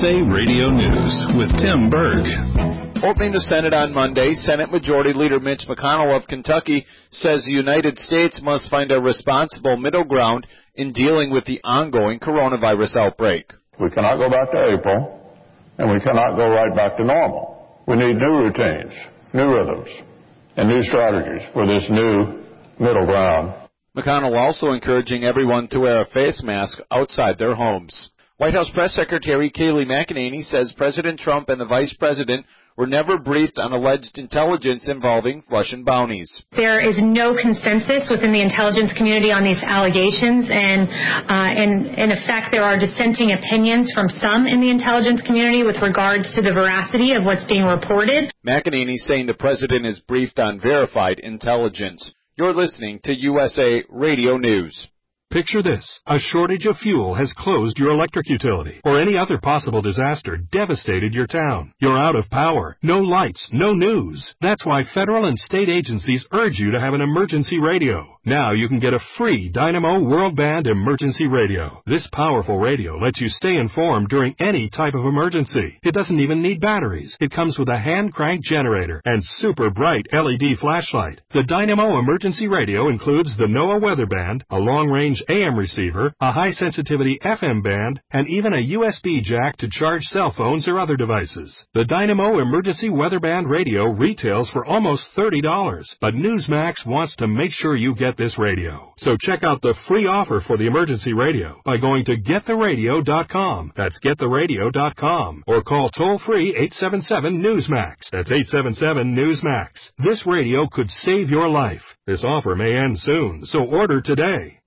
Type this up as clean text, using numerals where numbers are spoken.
USA Radio News with Tim Berg. Opening the Senate on Monday, Senate Majority Leader Mitch McConnell of Kentucky says the United States must find a responsible middle ground in dealing with the ongoing coronavirus outbreak. We cannot go back to April, and we cannot go right back to normal. We need new routines, new rhythms, and new strategies for this new middle ground. McConnell also encouraging everyone to wear a face mask outside their homes. White House Press Secretary Kayleigh McEnany says President Trump and the Vice President were never briefed on alleged intelligence involving Russian bounties. There is no consensus within the intelligence community on these allegations, and in effect, there are dissenting opinions from some in the intelligence community with regards to the veracity of what's being reported. McEnany saying the president is briefed on verified intelligence. You're listening to USA Radio News. Picture this. A shortage of fuel has closed your electric utility, or any other possible disaster devastated your town. You're out of power, no lights, no news. That's why federal and state agencies urge you to have an emergency radio. Now you can get a free Dynamo World Band emergency radio. This powerful radio lets you stay informed during any type of emergency. It doesn't even need batteries. It comes with a hand-cranked generator and super bright LED flashlight. The Dynamo emergency radio includes the NOAA weather band, a long-range AM receiver, a high-sensitivity FM band, and even a USB jack to charge cell phones or other devices. The Dynamo emergency weather band radio retails for almost $30, but Newsmax wants to make sure you get this radio. So check out the free offer for the emergency radio by going to gettheradio.com. That's gettheradio.com. Or call toll-free 877-NEWSMAX. That's 877-NEWSMAX. This radio could save your life. This offer may end soon, so order today.